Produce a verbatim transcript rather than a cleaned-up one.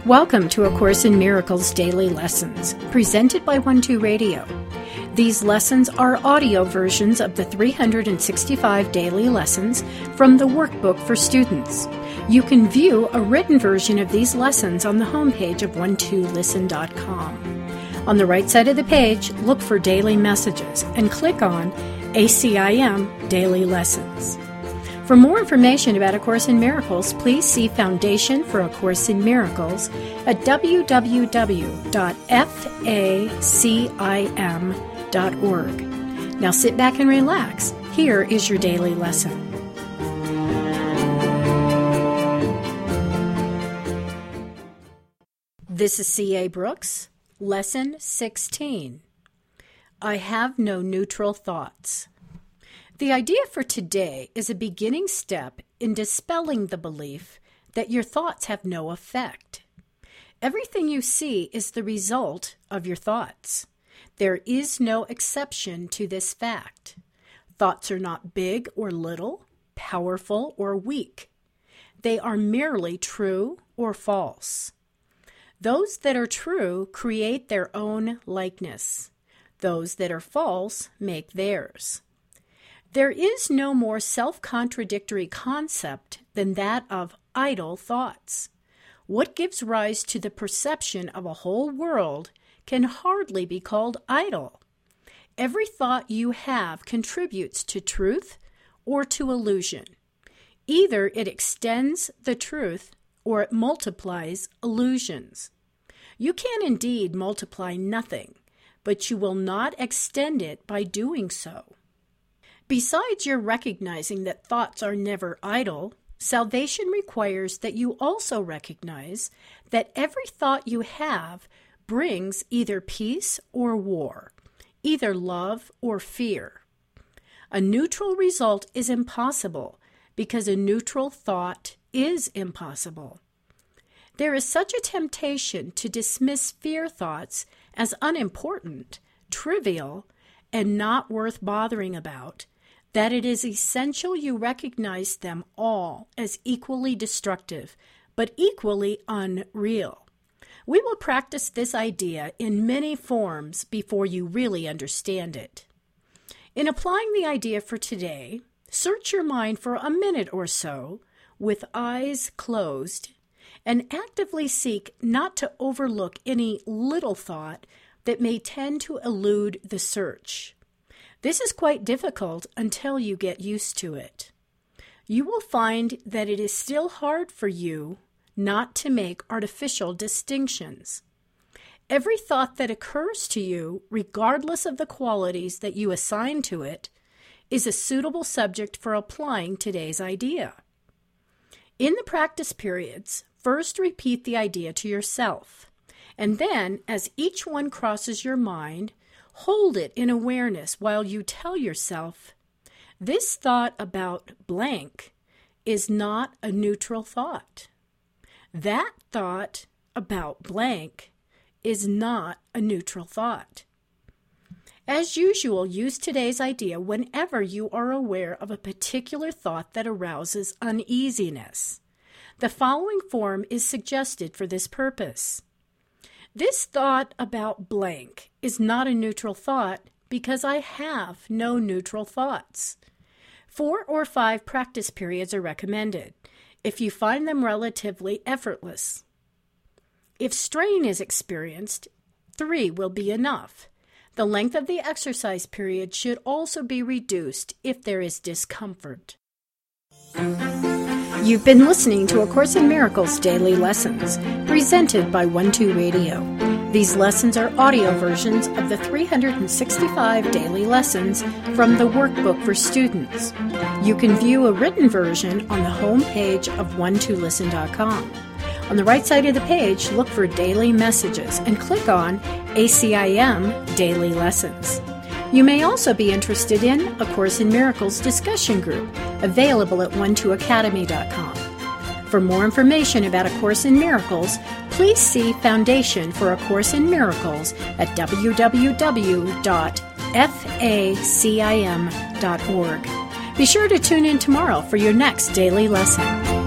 Welcome to A Course in Miracles Daily Lessons, presented by One Two Radio. These lessons are audio versions of the three hundred sixty-five daily lessons from the workbook for students. You can view a written version of these lessons on the homepage of one two listen dot com. On the right side of the page, look for Daily Messages and click on A C I M Daily Lessons. For more information about A Course in Miracles, please see Foundation for A Course in Miracles at w w w dot facim dot org. Now sit back and relax. Here is your daily lesson. This is C A Brooks, Lesson sixteen. I have no neutral thoughts. The idea for today is a beginning step in dispelling the belief that your thoughts have no effect. Everything you see is the result of your thoughts. There is no exception to this fact. Thoughts are not big or little, powerful or weak. They are merely true or false. Those that are true create their own likeness. Those that are false make theirs. There is no more self-contradictory concept than that of idle thoughts. What gives rise to the perception of a whole world can hardly be called idle. Every thought you have contributes to truth or to illusion. Either it extends the truth or it multiplies illusions. You can indeed multiply nothing, but you will not extend it by doing so. Besides your recognizing that thoughts are never idle, salvation requires that you also recognize that every thought you have brings either peace or war, either love or fear. A neutral result is impossible because a neutral thought is impossible. There is such a temptation to dismiss fear thoughts as unimportant, trivial, and not worth bothering about, that it is essential you recognize them all as equally destructive, but equally unreal. We will practice this idea in many forms before you really understand it. In applying the idea for today, search your mind for a minute or so with eyes closed and actively seek not to overlook any little thought that may tend to elude the search. This is quite difficult until you get used to it. You will find that it is still hard for you not to make artificial distinctions. Every thought that occurs to you, regardless of the qualities that you assign to it, is a suitable subject for applying today's idea. In the practice periods, first repeat the idea to yourself, and then, as each one crosses your mind, hold it in awareness while you tell yourself, this thought about blank is not a neutral thought. That thought about blank is not a neutral thought. As usual, use today's idea whenever you are aware of a particular thought that arouses uneasiness. The following form is suggested for this purpose. This thought about blank is not a neutral thought because I have no neutral thoughts. Four or five practice periods are recommended if you find them relatively effortless. If strain is experienced, three will be enough. The length of the exercise period should also be reduced if there is discomfort. You've been listening to A Course in Miracles Daily Lessons, presented by One Two Radio. These lessons are audio versions of the three hundred sixty-five daily lessons from the workbook for students. You can view a written version on the home page of one two listen dot com. On the right side of the page, look for Daily Messages and click on A C I M Daily Lessons. You may also be interested in A Course in Miracles discussion group, available at one two academy dot com. For more information about A Course in Miracles, please see Foundation for A Course in Miracles at w w w dot facim dot org. Be sure to tune in tomorrow for your next daily lesson.